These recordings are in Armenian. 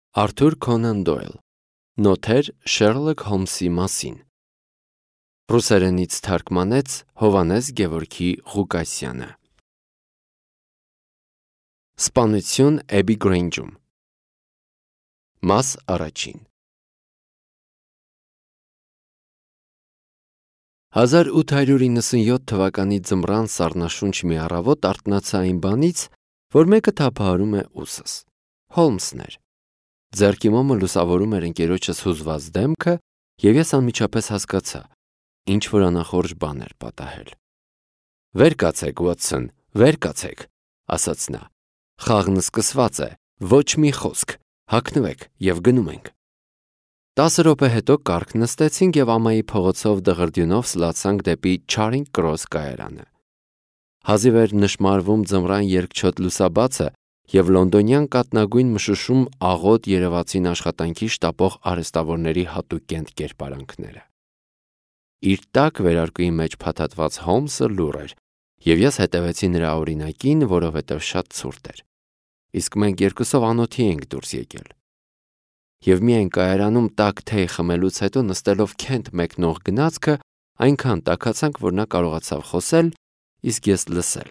Արթուր Քոնան Դոյլ Նոթեր Շերլոք Հոլմսի մասին Ռուսերենից թարգմանեց Հովհաննես Գևորգի Ղուկասյանը Սպանություն Էբի Գրեյնջում Մաս առաջին 1897 թվականի ձմռան սառնաշունչ մի առավոտ արթնացա այն բանից, որ մեկը թափահարում է ուսս։ Հոլմսն էր։ Ձեռքի մոմը լուսավորում էր ընկերոջս հուզված դեմքը, և ես անմիջապես հասկացա, ինչ-որ անախորժ բան էր պատահել։ «Վեր կացեք, Ուոտսոն, վեր կացեք», ասաց նա։ «Խաղն սկսված է, ոչ մի խոսք, հագնվեք և գնում ենք»։ 10 րոպե հետո կառք նստեցինք և ամայի փողոցով դղրդյունով սլացանք դեպի Չարինգ Կրոս կայարանը։ Հազիվ էր նշմարվում ձմռան երկչոտ լուսաբացը, և լոնդոնյան կաթնագույն մշուշում աղոտ երևացին աշխատանքի շտապող արհեստավորների հատուկ կերպարանքները։ Իր տաք վերարկուի մեջ փաթաթված Հոլմսը լուռ էր, և ես հետևեցի նրա օրինակին, որովհետև շատ ցուրտ էր։ Իսկ մենք երկուսով անոթի էինք դուրս եկել։ Եվ միայն կայարանում տաք թեյ խմելուց հետո նստելով քենթ մեկնող գնացքը այնքան տաքացանք, որ նա կարողացավ խոսել, իսկ ես լսել։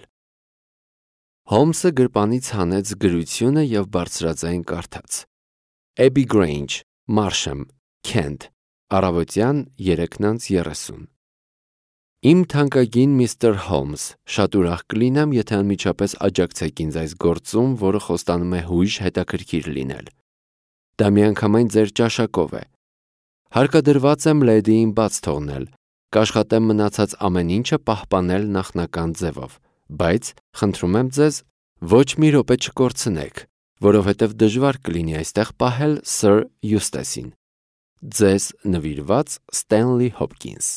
Հոլմսը գրպանից հանեց գրությունը և բարձրաձայն կարդաց. Էբի Գրեյնջ, Մարշեմ, Քենթ, առավոտյան 3:30 Իմ թանկագին միստր Հոլմս, շատ ուրախ կլինեմ, եթե անմիջապես աջակցեք ինձ այս գործում, որը խոստանում է հույժ հետաքրքիր լինել։ Դա միանգամայն ձեր ճաշակով է։ Հարկադրված եմ լեդիին բաց թողնել, կաշխատեմ մնացած ամեն ինչը պահպանել նախնական ձևով, բայց խնդրում եմ ձեզ, ոչ մի րոպե չկորցնեք, որովհետև դժվար կլինի այստեղ պահել Սըր Յուստեսին։ Ձեզ նվիրված Ստենլի Հոփքինս։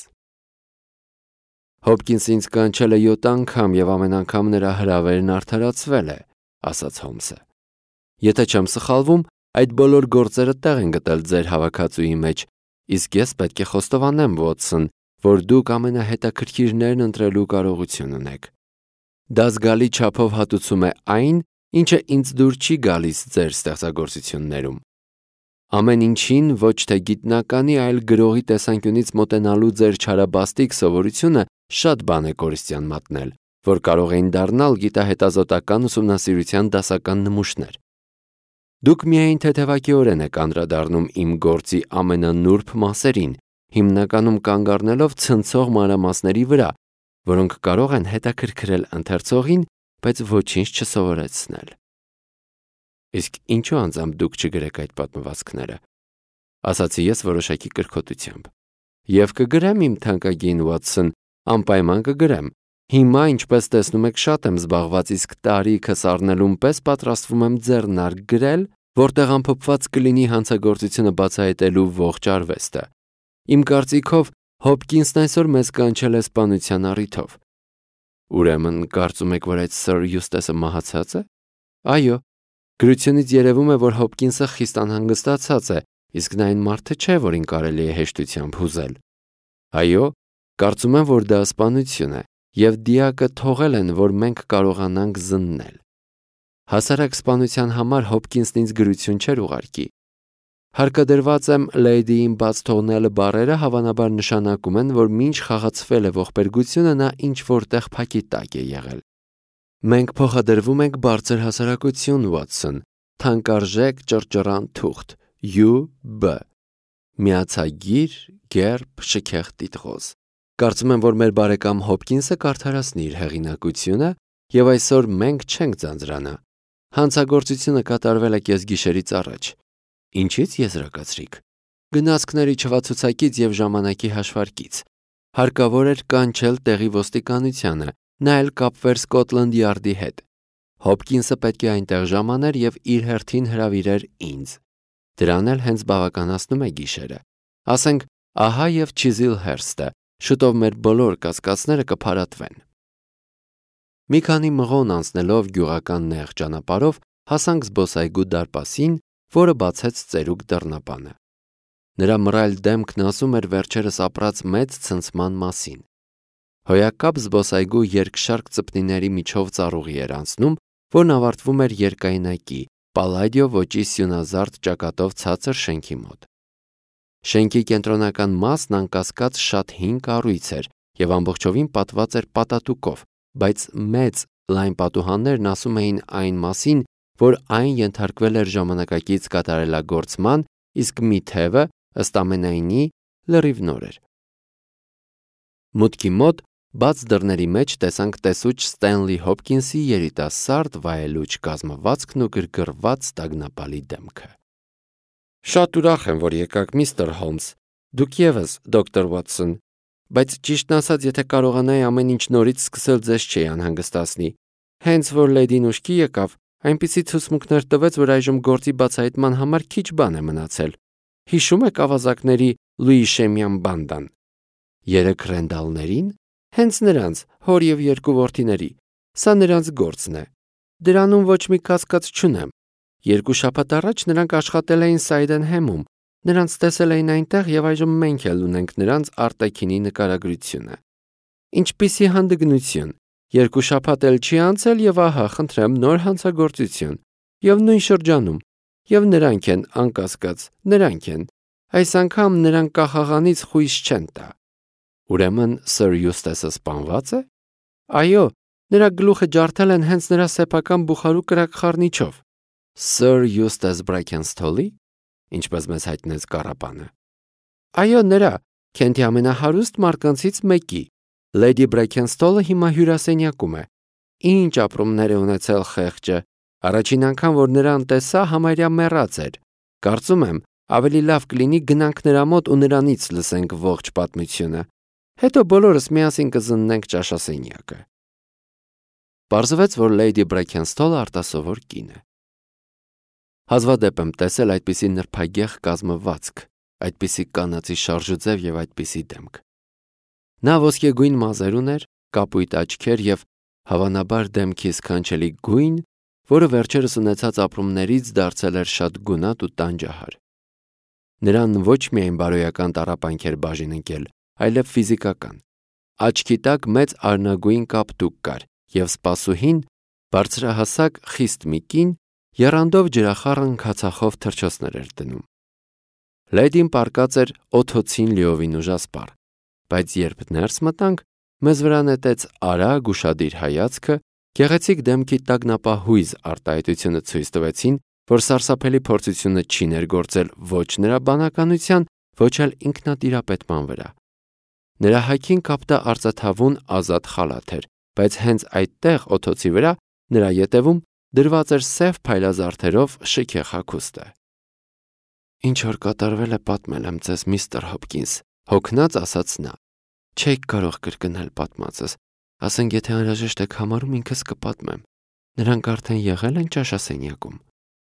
Հոփքինսը ինձ կանչել է 7 անգամ և ամեն անգամ նրա հրավերն արդարացվել է, ասաց Հոլմսը։ Եթե չեմ սխալվում, այդ բոլոր գործերը տեղ են գտել ձեր հավաքածուի մեջ, իսկ ես պետք է խոստովանեմ, Ուոտսոն, որ դուք ամենահետաքրքիրներն ընտրելու կարողություն ունեք։ Դա զգալի չափով հատուցում է այն, ինչը ինձ դուր չի գալիս ձեր ստեղծագործություններում։ Ամեն ինչին ոչ թե գիտնականի, այլ գրողի տեսանկյունից մոտենալու ձեր չարաբաստիկ սովորությունը շատ բան է կորստյան մատնել, որ կարող էին դառնալ գիտահետազոտական ուսումնասիրության դասական նմուշներ։ Դուք միայն թեթևակիորեն եք անդրադառնում իմ գործի ամենանուրբ մասերին, հիմնականում կանգ առնելով ցնցող մանրամասների վրա, որոնք կարող են հետաքրքրել ընթերցողին, բայց ոչինչ չսովորեցնել։ Իսկ ինչու անձամբ դուք չգրեք այդ պատմվածքները, ասացի ես որոշակի կրքոտությամբ։ Եվ կգրեմ, իմ թանկագին Ուոտսոն, անպայման կգրեմ։ Հիմա, ինչպես տեսնում եք, շատ եմ զբաղված, իսկ տարիքս առնելուն պես պատրաստվում եմ ձեռնարկ գրել, որտեղ ամփոփված կլինի հանցագործությունը բացահայտելու ողջ արվեստը։ Իմ կարծիքով Հոփքինսն այսօր մեզ կանչել է սպանության առիթով։ Ուրեմն կարծում եք, որ այդ Սըր Յուստեսը մահացած է։ Այո, գրությունից երևում է, որ Հոփքինսը խիստ անհանգստացած է, իսկ նա այն մարդը չէ, որին կարելի է հեշտությամբ հուզել։ Այո, կարծում եմ, որ դա սպանություն է, և դիակը թողել են, որ մենք կարողանանք զննել։ Հասարակ սպանության համար Հոփքինսն ինձ գրություն չէր ուղարկի։ Հարկադրված եմ լեդիին բաց թողնելը բառերը հավանաբար նշանակում են, որ մինչ խաղացվել է ողբերգությունը, նա ինչ-որ տեղ փակի տակ է եղել։ Մենք փոխադրվում ենք բարձր հասարակություն, Ուոտսոն, թանկարժեք ճռճռան թուղթ, UB, միացագիր, գերբ, շքեղ տիտղոս։ Կարծում եմ, որ մեր բարեկամ Հոփքինսը կարդարացնի իր հեղինակությունը, և այսօր մենք չենք ձանձրանա։ Հանցագործությունը կատարվել է կեսգիշերից առաջ։ Ինչից եզրակացրիք։ Գնացքների չվացուցակից և ժամանակի հաշվարկից։ Հարկավոր էր կանչել տեղի ոստիկանությանը, նա էլ կապվեր Սկոտլանդ Յարդի հետ։ Հոփքինսը պետք է այնտեղ ժամաներ և իր հերթին հրավիրեր ինձ։ Դրան էլ հենց բավականացնում է գիշերը։ Ասենք, ահա և Չիզիլհըրսթը, շուտով մեր բոլոր կասկածները կփարատվեն։ Մի քանի մղոն անցնելով գյուղական նեղ ճանապարհով հասանք զբոսայգու դարպասին, որը բացեց ծերուկ դռնապանը։ Նրա մռայլ դեմքն ասում էր վերջերս ապրած մեծ ցնցման մասին։ Հոյակապ զբոսայգու երկշարք ծպնիների միջով ծառուղի էր անցնում, որն ավարտվում էր երկայնակի, Պալադիո ոճի սյունազարդ ճակատով ցածր շենքի մոտ։ Շենքի կենտրոնական մասն անկասկած շատ հին կառույց էր և ամբողջովին պատված էր պատատուկով, բայց մեծ լայն պատուհաններն ասում էին այն մասին, որ այն ենթարկվել էր ժամանակակից կատարելագործման, իսկ մի թևը, ըստ ամենայնի, լրիվ նոր էր։ Մուտքի մոտ բաց դռների մեջ տեսանք տեսուչ Ստենլի Հոփքինսի երիտասարդ վայելուչ կազմվածքն ու գրգռված տագնապալի դեմքը։ Շատ ուրախ եմ, որ եկաք, միստր Հոլմս, դուք ևս, դոկտոր Վաթսոն, բայց ճիշտն ասած, եթե կարողանայի ամեն ինչ նորից սկսել, ձեզ չէի անհանգստացնի։ Հենց որ լեդին ուշքի եկավ, այնպիսի ցուցմունքներ տվեց, որ այժմ գործի բացահայտման համար քիչ բան է մնացել։ Հիշում եք ավազակների Լուի Շեմյան բանդան։ 3 Ռենդալներին, հենց նրանց, հոր և 2 որդիների։ Սա նրանց գործն է։ Դրանում ոչ մի կասկած չունեմ։ 2 շաբաթ առաջ նրանք աշխատել էին Սայդենհեմում, նրանց տեսել էին այնտեղ և այժմ մենք էլ ունենք նրանց արտաքինի նկարագրությունը։ Ինչպիսի հանդգնություն, 2 շաբաթ էլ չի անցել և ահա, խնդրեմ, նոր հանցագործություն, և նույն շրջանում, և նրանք են, անկասկած, նրանք են, այս անգամ նրանք կախաղանից խույս չեն տա։ Ուրեմն Սըր Յուստասը սպանվա՞ծ է։ Այո, նրա գլուխը ջարդել են հենց նրա սեփական բուխարու կրակխառնիչով։ Սըր Յուստաս Բրաքենսթոլի, ինչպես մեզ հայտնեց կառապանը։ Այո, նրա, Քենթի ամենահարուստ մարկանցից մեկի։ Լեդի Բրաքենսթոլը հիմա հյուրասենյակում է։ Ինչ ապրումներ է ունեցել խեղճը։ Առաջին անգամ, որ նրան տեսա, համարյա մեռած էր։ Կարծում եմ, ավելի լավ կլինի գնանք նրա մոտ ու նրանից լսենք ողջ պատմությունը։ Հետո բոլորս միասին կզննենք ճաշասենյակը։ Պարզվեց, որ Լեյդի Բրաքենսթոլը արտասովոր կին է։ Հազվադեպ եմ տեսել այդպիսի նրբագեղ կազմվածք, այդպիսի կանացի շարժուձև և այդպիսի դեմք։ Նա ոսկեգույն մազեր ուներ, կապույտ աչքեր և հավանաբար դեմքի սքանչելի գույն, որը վերջերս ունեցած ապրումներից դարձել էր շատ գունատ ու տանջահար։ Նրան ոչ միայն բարոյական տառապանք էր բաժին ընկել, այլև ֆիզիկական։ Աչքի տակ մեծ արնագույն կապտուկ կար, և սպասուհին, բարձրահասակ, խիստ մի կին, եռանդով ջրախառն քացախով թռչոցներ էր դնում։ Լեդին պառկած էր օթոցին լիովին ուժասպառ, բայց երբ ներս մտանք, մեզ վրա նետեց արագ ուշադիր հայացքը, գեղեցիկ դեմքի տագնապահույզ արտահայտությունը ցույց տվեցին, որ սարսափելի փորձությունը չի ներգործել ոչ նրա բանականության, ոչ էլ ինքնատիրապետման վրա։ Նրա հագին կապտա արծաթավուն ազատ խալաթ էր, բայց հենց այդտեղ օթոցի վրա, նրա ետևում, դրված էր սև փայլազարդերով շքեղ հագուստը։ Ինչ որ կատարվել է, պատմել եմ ձեզ, միստր Հոփքինս, հոգնած ասաց նա։ Չեք կարող կրկնել պատմածս, ասենք եթե անհրաժեշտ եք համարում, ինքս կպատմեմ։ Նրանք արդեն եղել են ճաշասենյակում։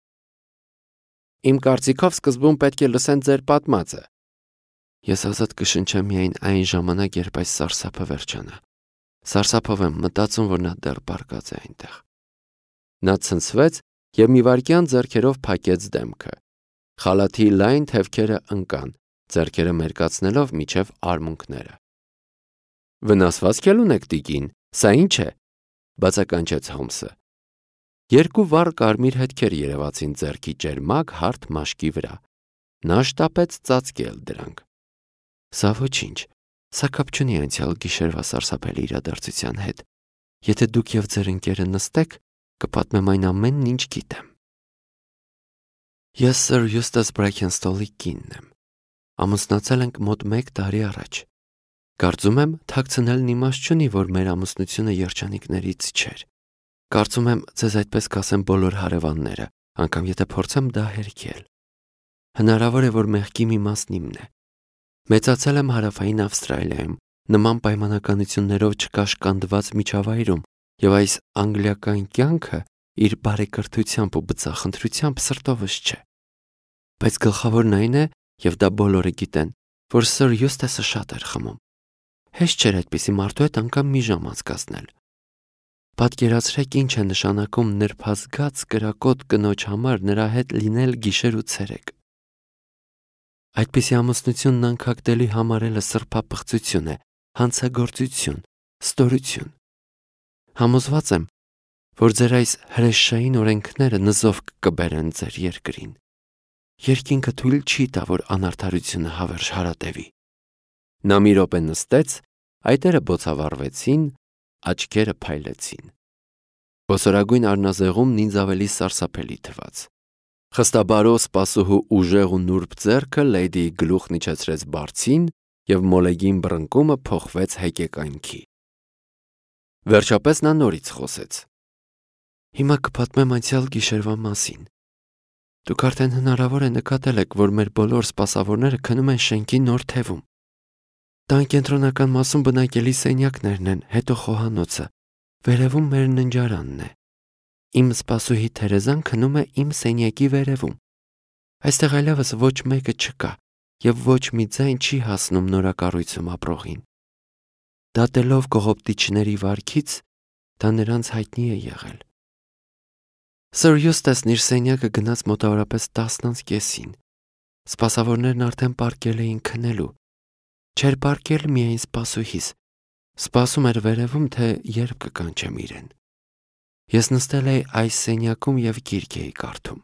Իմ կարծիքով սկզբում պետք է լսեն ձեր պատմածը։ Ես ազատ կշնչեմ միայն այն ժամանակ, երբ այս սարսափը վերջանա։ Սարսափով եմ մտածում, որ նա դեռ պառկած է այնտեղ։ Նա ցնցվեց և մի վայրկյան ձեռքերով փակեց դեմքը։ Խալաթի լայն թևքերը ընկան, ձեռքերը մերկացնելով միջև արմունկները։ Վնասվածք էլ ունեք, տիկին, սա ինչ է, բացականչեց Հոլմսը։ 2 վառ կարմիր հետքեր երևացին ձեռքի ճերմակ հարթ մաշկի վրա։ Նա շտապեց ծածկել դրանք։ Սա ոչինչ, սա կապ չունի անցյալ գիշերվա սարսափելի իրադարձության հետ։ Եթե դուք և ձեր ընկերը նստեք, կպատմեմ այն ամենն, ինչ գիտեմ։ Ես Սըր Յուստաս Բրաքենսթոլի կինն եմ։ Ամուսնացել ենք մոտ 1 տարի առաջ։ Կարծում եմ, թաքցնելն իմաստ չունի, որ մեր ամուսնությունը երջանիկներից չէր։ Կարծում եմ, ձեզ այդպես կասեն բոլոր հարևանները, անգամ եթե փորձեմ դա հերքել։ Հնարավոր է, որ մեղքի մի մասն իմն է։ Մեծացել եմ Հարավային Ավստրալիայում, նման պայմանականություններով չկաշկանդված միջավայրում, և այս անգլիական կյանքը իր բարեկրթությամբ ու բծախնդրությամբ սրտովս չէ։ Բայց գլխավորն այն է, և դա բոլորը գիտեն, որ Սըր Յուստասը շատ էր խմում։ Հեշտ չէր այդպիսի մարդու հետ անգամ մի ժամ անցկացնել։ Պատկերացրեք ինչ է նշանակում նրբազգաց կրակոտ կնոջ համար նրա հետ լինել գիշեր ու ցերեկ։ Այդպիսի ամուսնությունն անքակտելի համարելը սրբապղծություն է, հանցագործություն, ստորություն։ Համոզված եմ, որ ձեր այս հրեշային օրենքները նզով կբերեն ձեր երկրին։ Երկինքը թույլ չի տա, որ անարդարությունը հավերժ հարատևի։ Նա մի րոպե նստեց, այտերը բոցավառվեցին, աչքերը փայլեցին։ Ոսորագույն առնազեղումն ինձ ավելի սարսափելի թվաց։ Խստաբարո սպասուհու ուժեղ ու նուրբ ձեռքը լեյդիի գլուխն իջեցրեց բարձին և մոլեգին բռնկումը փոխվեց հեկեկանքի։ Վերջապես նա նորից խոսեց. Հիմա կպատմեմ անցյալ գիշերվա մասին։ Դուք արդեն հնարավոր է նկատել եք, որ մեր բոլոր սպասավորները քնում են շենքի նոր թևում։ Տան կենտրոնական մասում բնակելի սենյակներն են, հետո խոհանոցը, վերևում մեր ննջարանն է։ Իմ սպասուհի Թերեզան քնում է իմ սենյակի վերևում։ Այստեղ այլևս ոչ մեկը չկա և ոչ մի ձայն չի հասնում նորակառույցում ապրողին։ Դատելով կողոպտիչների վարքից, դա նրանց հայտնի է եղել։ Սր Յուստասն իր սենյակը գնաց մոտավորապես 10:30-ին։ Սպասավորներն արդեն պառկել էին քնելու։ Չէր պառկել միայն սպասուհիս։ Սպասում էր վերևում, թե երբ կկանչեմ իրեն։ Ես նստել էի այս սենյակում և գիրք էի կարդում։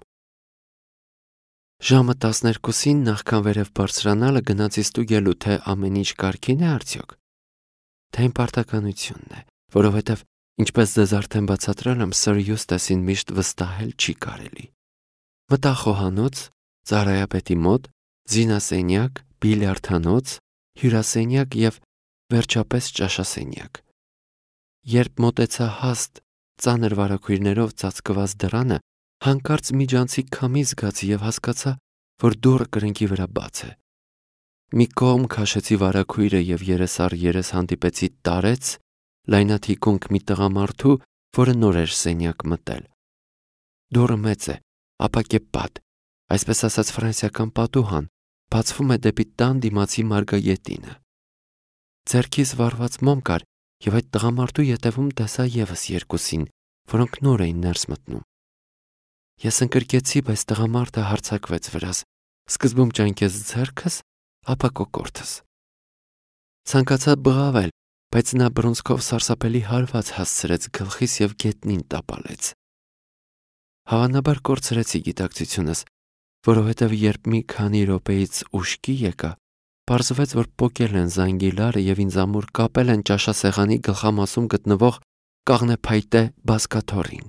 Ժամը 12-ին նախքան վերև բարձրանալը գնացի ստուգելու, թե ամեն ինչ կարգին է արդյոք։ Թե իմ պարտականությունն է, որովհետև ինչպես ձեզ արդեն բացատրել եմ, Սր Յուստասին միշտ վստահել չի կարելի։ Մտա խոհանոց, ծառայապետի մոտ, զինասենյակ, բիլիարդանոց, հյուրասենյակ և վերջապես ճաշասենյակ։ Երբ մոտեցա հաստ, ծանր վարագույրներով ծածկված դռանը, հանկարծ միջանցիկ քամի զգացի և հասկացա, որ դուռը կրկնակի վրա բաց է։ Մի կողմ քաշեցի վարագույրը և երես առ երես հանդիպեցի տարեց, լայնաթիկունք մի տղամարդու, որը նոր էր սենյակ մտել։ Դուռը մեծ է, ապակե պատ, այսպես ասած ֆրանսիական պատուհան, բացվում է դեպի տան դիմացի մարգագետինը։ Ձեռքիս վառված մոմ կար և այդ տղամարդու ետևում տեսա ևս երկուսին, որոնք նոր էին ներս մտնում։ Ես ընկրկեցի, բայց տղամարդը հարձակվեց վրաս, սկզբում ճանկեց ձեռքս, ապա կոկորդս։ Ցանկացա բղավել, բայց նա բռունցքով սարսափելի հարված հասցրեց գլխիս և գետնին տապալեց։ Հավանաբար կորցրեցի գիտակցությունս, որովհետև երբ մի քանի րոպեից ուշքի եկա, պարզվեց, որ պոկել են զանգիլարը և ինձ ամուր կապել են ճաշասեղանի գլխամասում գտնվող կաղնեփայտե բազկաթոռին։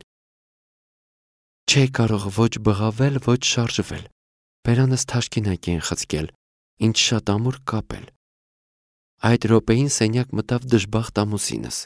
Չէի կարող ոչ բղավել, ոչ շարժվել։ Բերանս թաշկինակ էին խցկել, ինձ շատ ամուր կապել։ Այդ րոպեին սենյակ մտավ դժբախտ ամուսինս։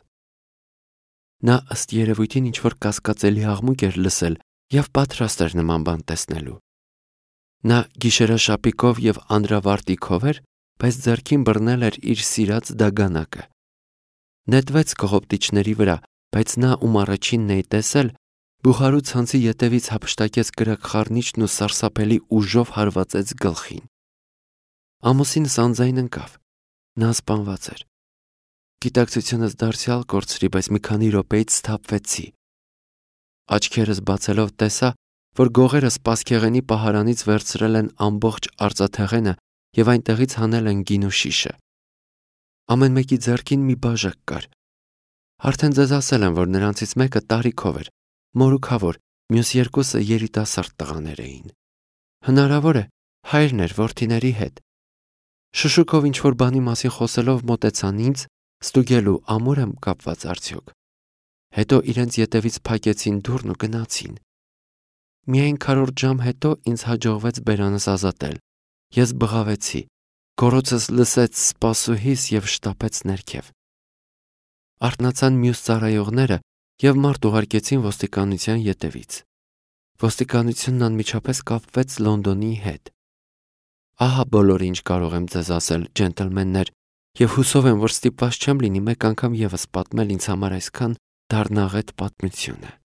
Նա ըստ երևույթին ինչ-որ կասկածելի աղմուկ էր լսել և պատրաստ էր նման բան տեսնելու։ Նա գիշերաշապիկով և անդրավարտիքով էր, բայց ձեռքին բռնել էր իր սիրած դագանակը։ Նետվեց կողոպտիչների վրա, բայց նա, ում առաջինն էի տեսել, բուխարու ցանցի ետևից հափշտակեց կրակ խառնիչն ու սարսափելի ուժով հարվածեց գլխին։ Ամուսինս անձայն ընկավ։ Նա սպանված էր։ Գիտակցությունս դարձյալ կորցրի, բայց մի քանի րոպեից սթափվեցի։ Աչքերս բացելով տեսա, որ գողերը սպասքեղենի պահարանից վերցրել են ամբողջ արծաթեղենը և այնտեղից հանել են գինու շիշը։ Ամեն մեկի ձեռքին մի բաժակ կար։ Արդեն ձեզ ասել եմ, որ նրանցից մեկը տարիքով էր, մորուքավոր, մյուս երկուսը երիտասարդ տղաներ էին։ Հնարավոր է, հայրն էր որդիների հետ։ Շշուկով ինչ-որ բանի մասին խոսելով մոտեցան ինձ, ստուգելու ամուր եմ կապված արդյոք։ Հետո իրենց ետևից փակեցին դուռն ու գնացին։ Միայն քառորդ ժամ հետո ինձ հաջողվեց բերանս ազատել։ Ես բղավեցի, գոռոցս լսեց սպասուհիս և շտապեց ներքև։ Արթնացան մյուս ծառայողները և մարդ ուղարկեցին ոստիկանության ետևից։ Ոստիկանությունն անմիջապես կապվեց Լոնդոնի հետ։ Ահա բոլորը, ինչ կարող եմ ձեզ ասել, ջենտլմեններ, և հուսով եմ, որ ստիպված չեմ լինի մեկ անգամ ևս պատմել ինձ համար այսքան դառնաղետ պատմությունը։